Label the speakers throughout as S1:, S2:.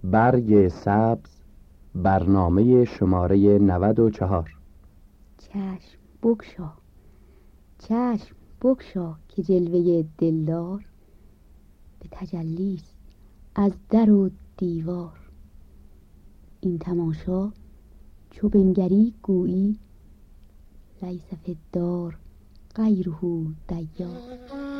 S1: برگ سبز، برنامه شماره 94.
S2: چشم بگشا، چشم بگشا که جلوه دلدار به تجلیست از در و دیوار. این تماشا چو بنگری گویی لیس فی الدار غیره دیار.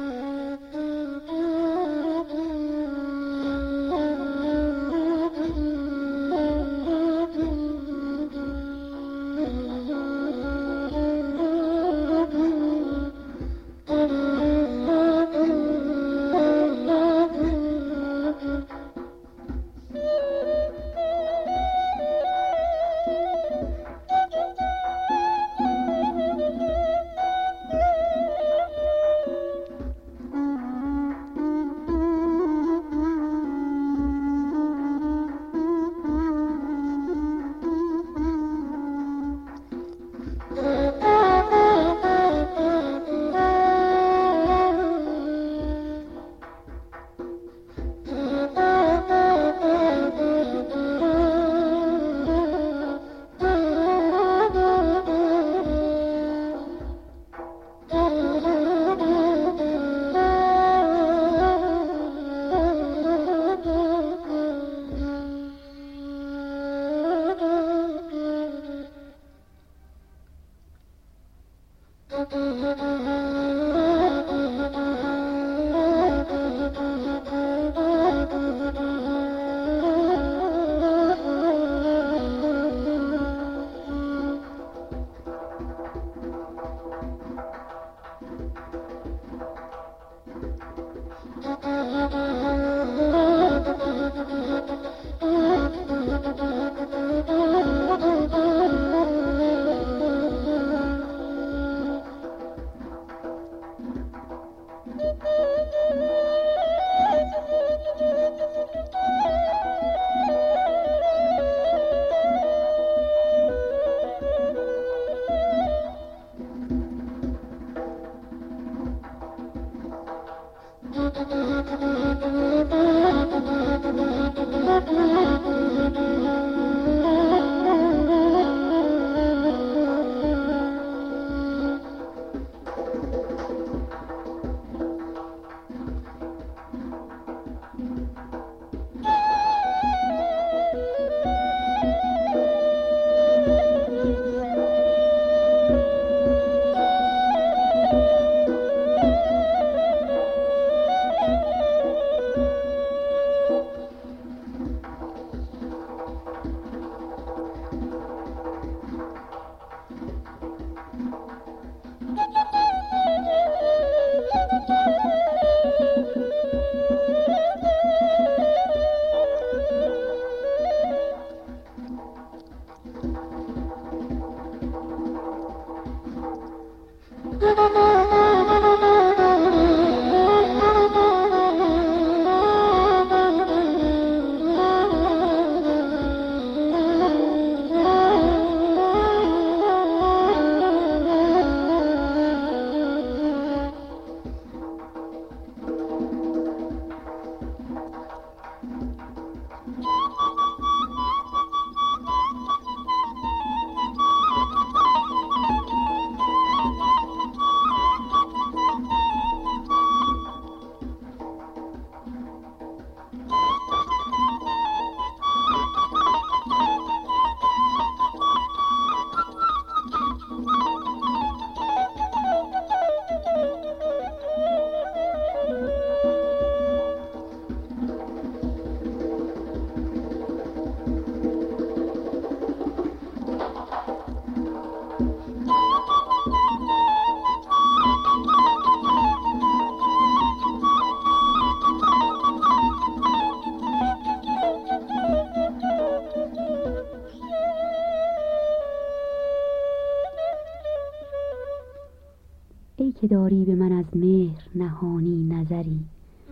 S2: ای که داری به من از مهر نهانی نظری،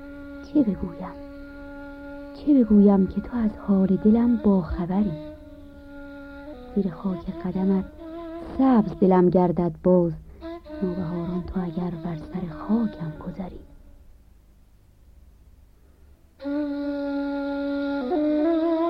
S2: چه بگویم چه بگویم که تو از حال دلم با خبری. زیر خاک قدمت سبز دلم گردد باز، نوبهاران تو اگر بر سر خاکم گذری.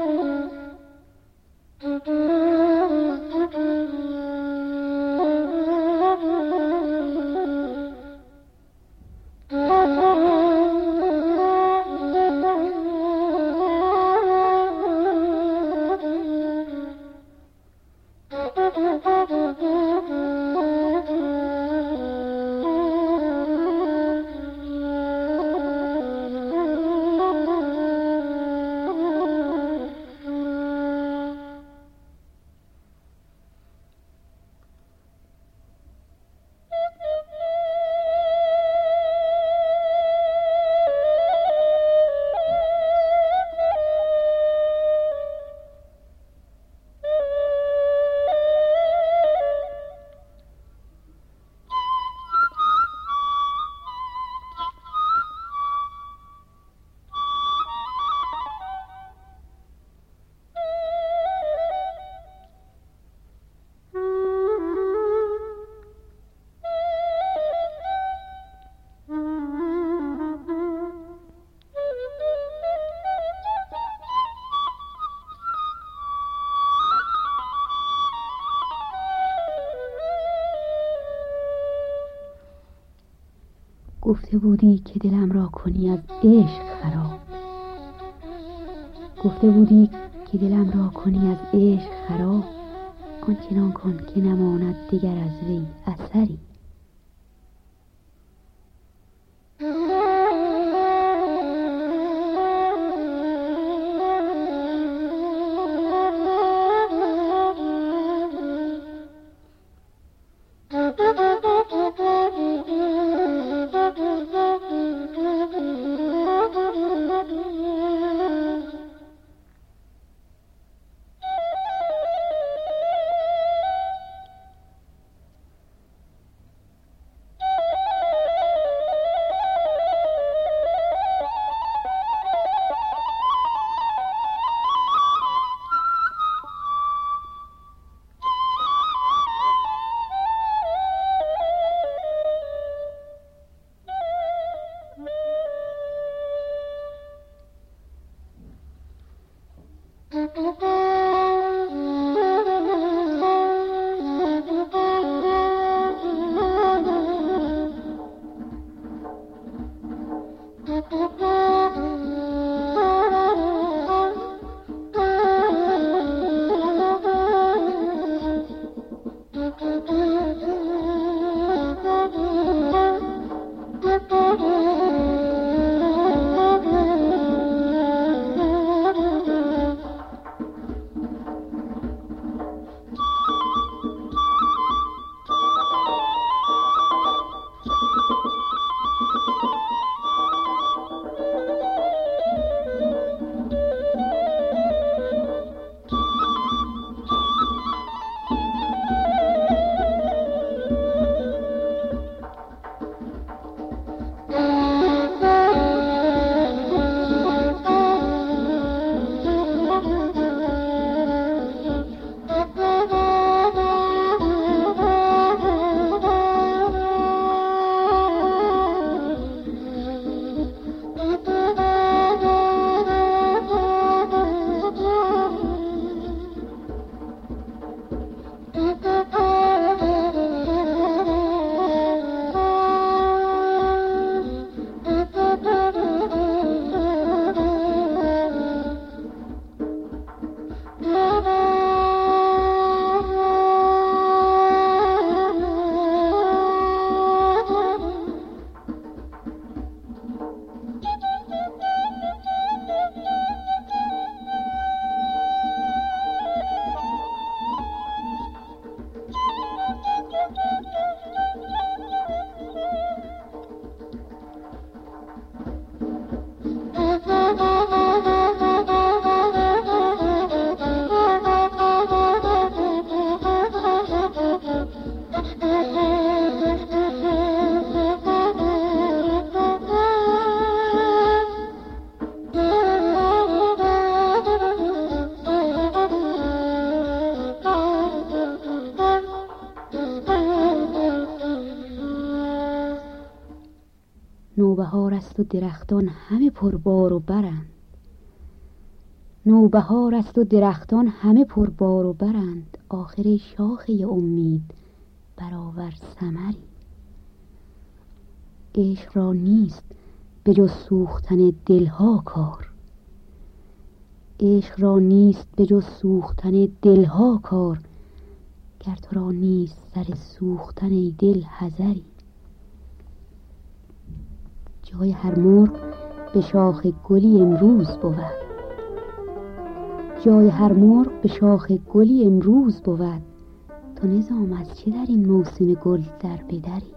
S2: گفته بودی که دلم را کنی از عشق خراب. گفته بودی که دلم را کنی از عشق خراب. آنچنان کن که نماند دیگر از وی اثری. نوبهار است و درختان همه پربار و برند. نوبهار است و درختان همه پربار و برند. آخر شاخه امید برآور ثمری. عشق را نیست به جز سوختن دلها کار. عشق را نیست به جز سوختن دلها کار. گر تو را نیست سر سوختن ای دل حذری. جای هر مرغ به شاخ گلی امروز بود. جای هر مرغ به شاخ گلی امروز بود. تو نظام از چه در این موسم گل در بدری؟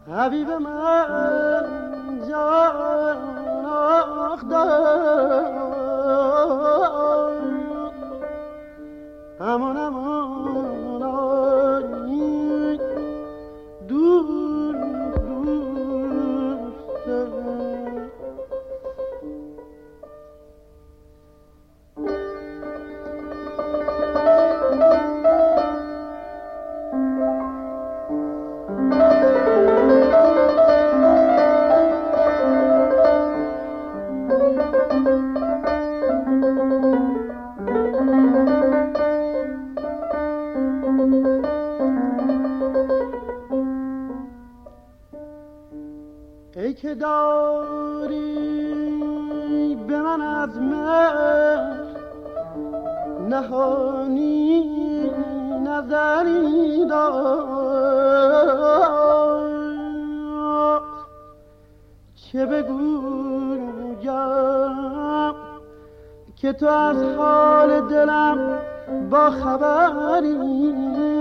S3: حبیب من جان آخدار امان امان آی دور ای که داری به من از مهر نهانی نظری دار چه بگویم که تو از حال دلم با خبری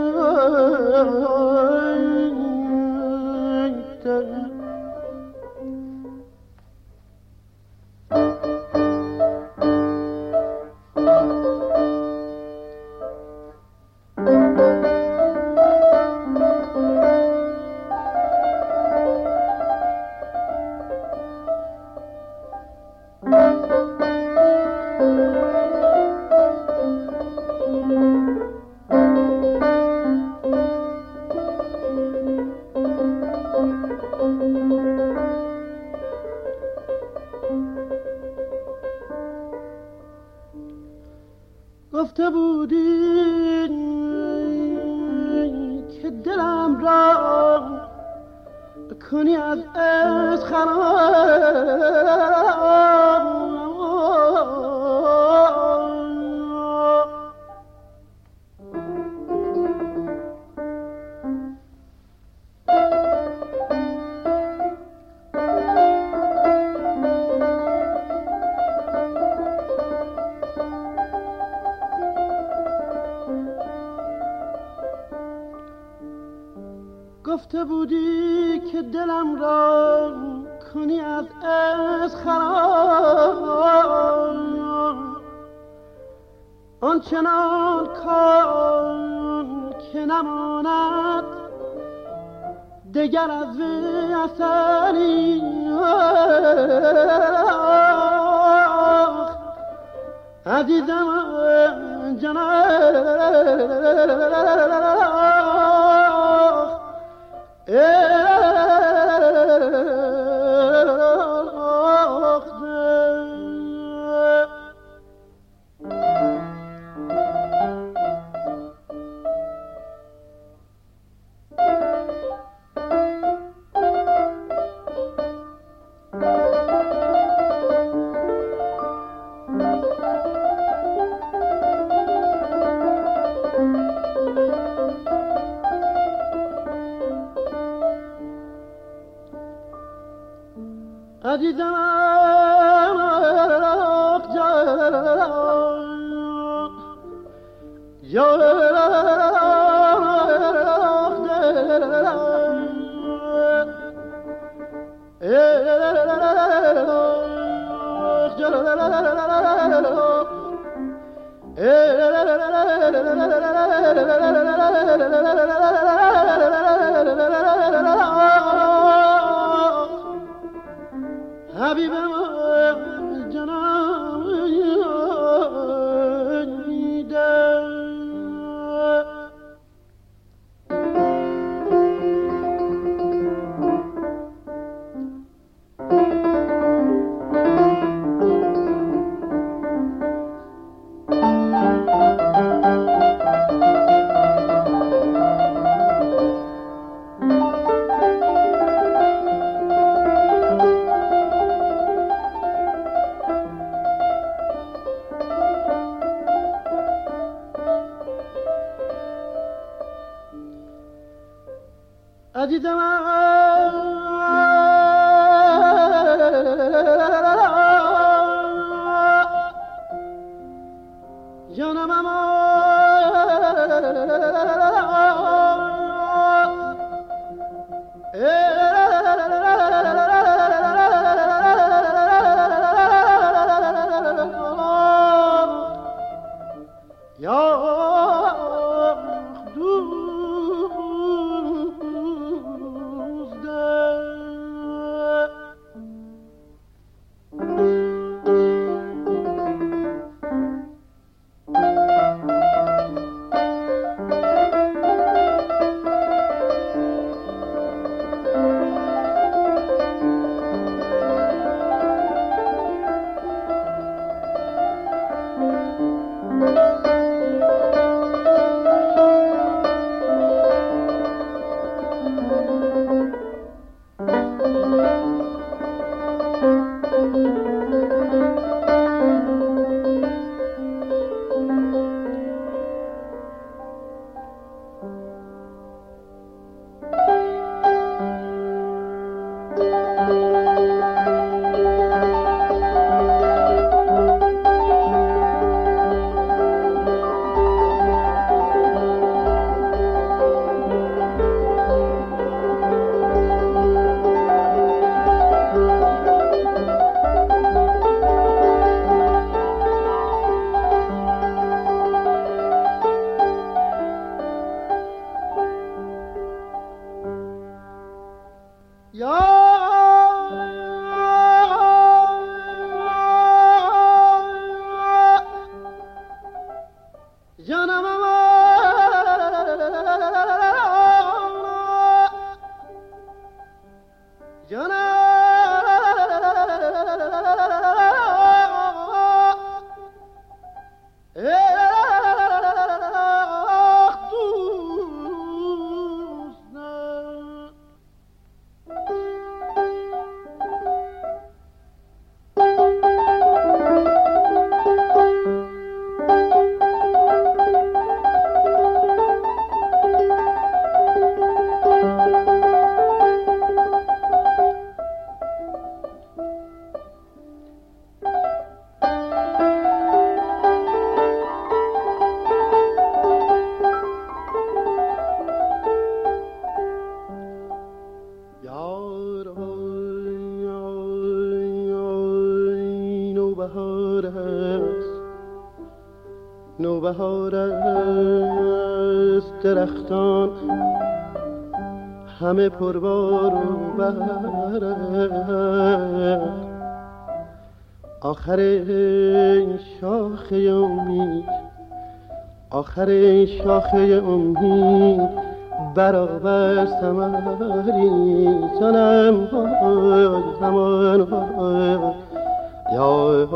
S3: گفته بودی که دلم را کنی از عشق خراب گفته بودی که دلم را کنی از عشق خراب آنچنان کن که نماند دگر از وی اثری عزیزم جناب عزیزم حبیب من جناب عزیزم جانم اما نوبهار است درختان همه پربار و برق آخر شاخه امید آخر شاخه امید برابر ثمری سنم زمان یا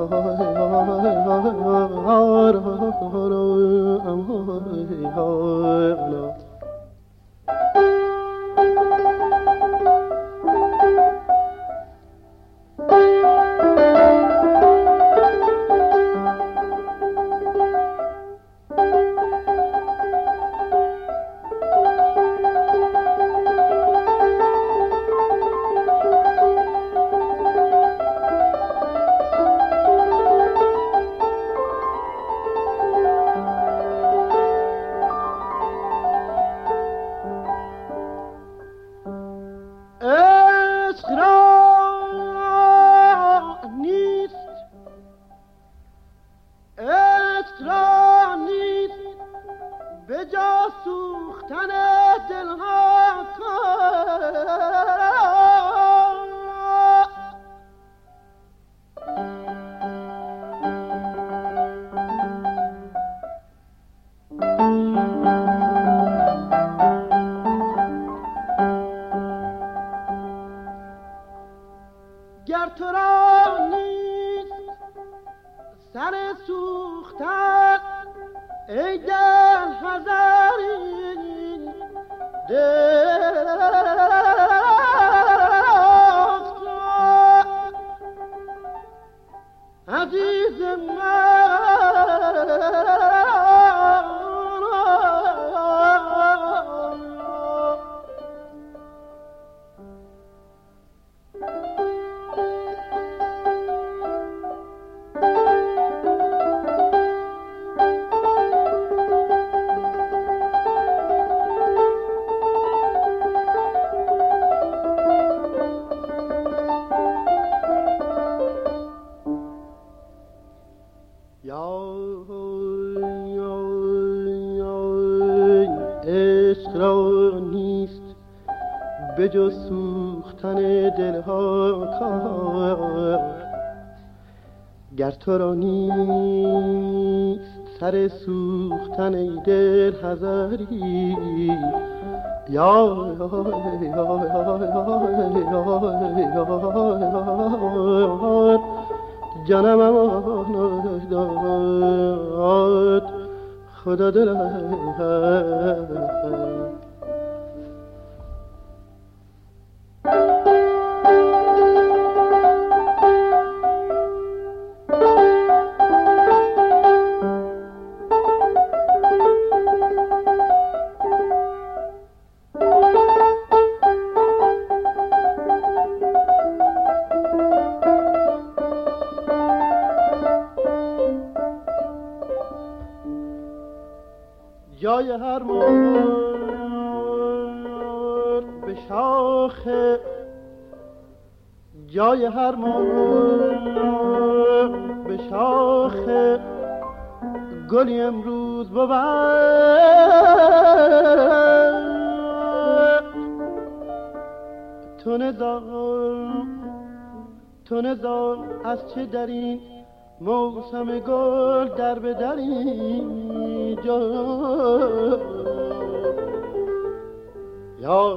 S3: گر تو را نیست سر سوختن ای دل حذری دل عزیز من عشق را نیست به جز سوختن دلها کار گر تو را نیست سر سوختن ای دل حذری یا جانم امان داد خدا دلم جای هر مرغ به شاخ جای هر مرغ به شاخ گلی امروز بود تو نزار از چه در این موسم گل در به در اینجا یا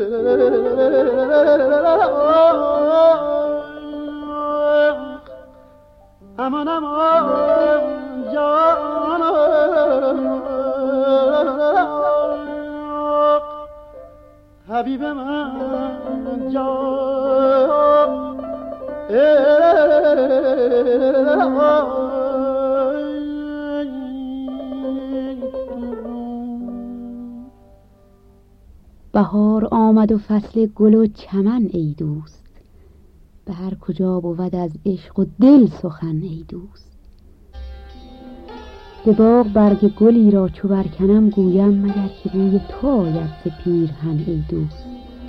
S3: امان جان حبیب من جان
S2: بهار آمد و فصل گل و چمن ای دوست، به هر کجا بود از عشق و دل سخن ای دوست. به باغ برگ گلی را چو برکنم گویم مگر که بوی تو آید ز پیرهن ای دوست.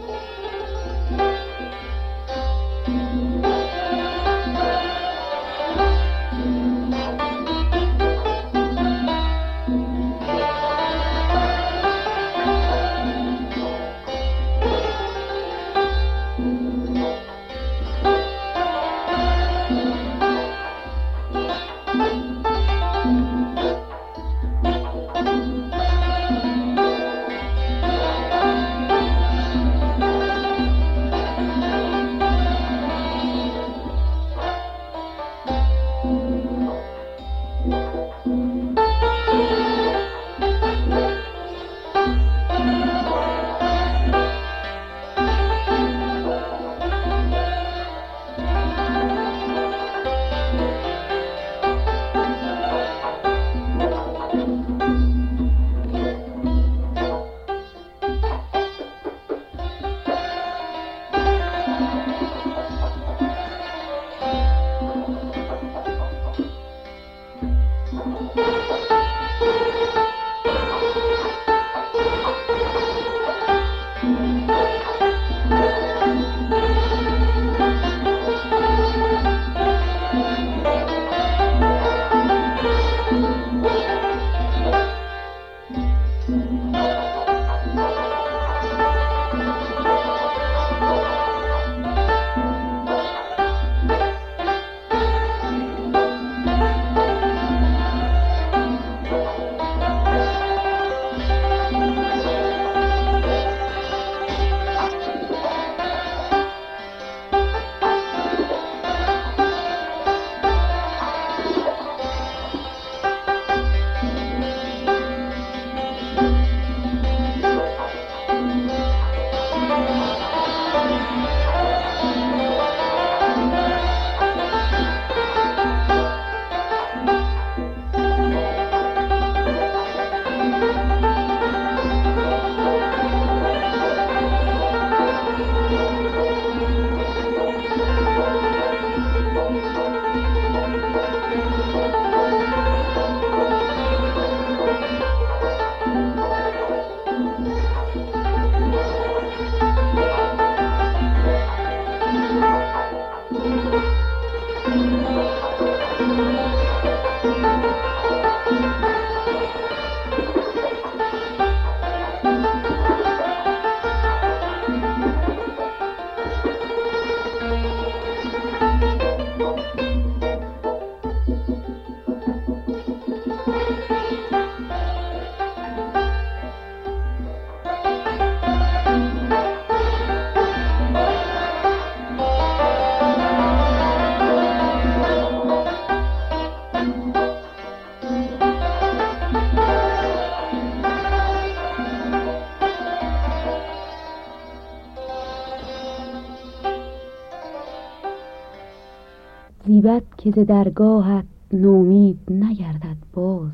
S2: زیبد که ز درگاهت نومید نگردد باز،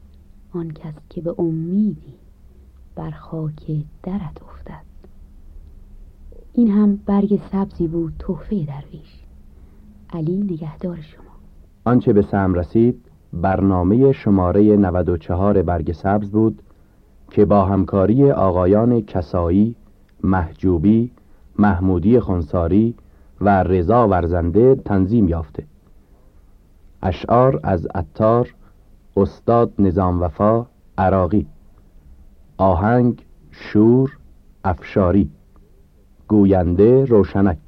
S2: آن کس که به امیدی بر خاک درت افتد. این هم برگ سبزی بود تحفه درویش. علی نگهدار شما.
S1: آنچه به سهم رسید برنامه شماره 94 برگ سبز بود که با همکاری آقایان کسایی، محجوبی، محمودی خنساری و رضا ورزنده تنظیم یافته. اشعار از عطار، استاد نظام وفا عراقی. آهنگ شور افشاری. گوینده روشنک.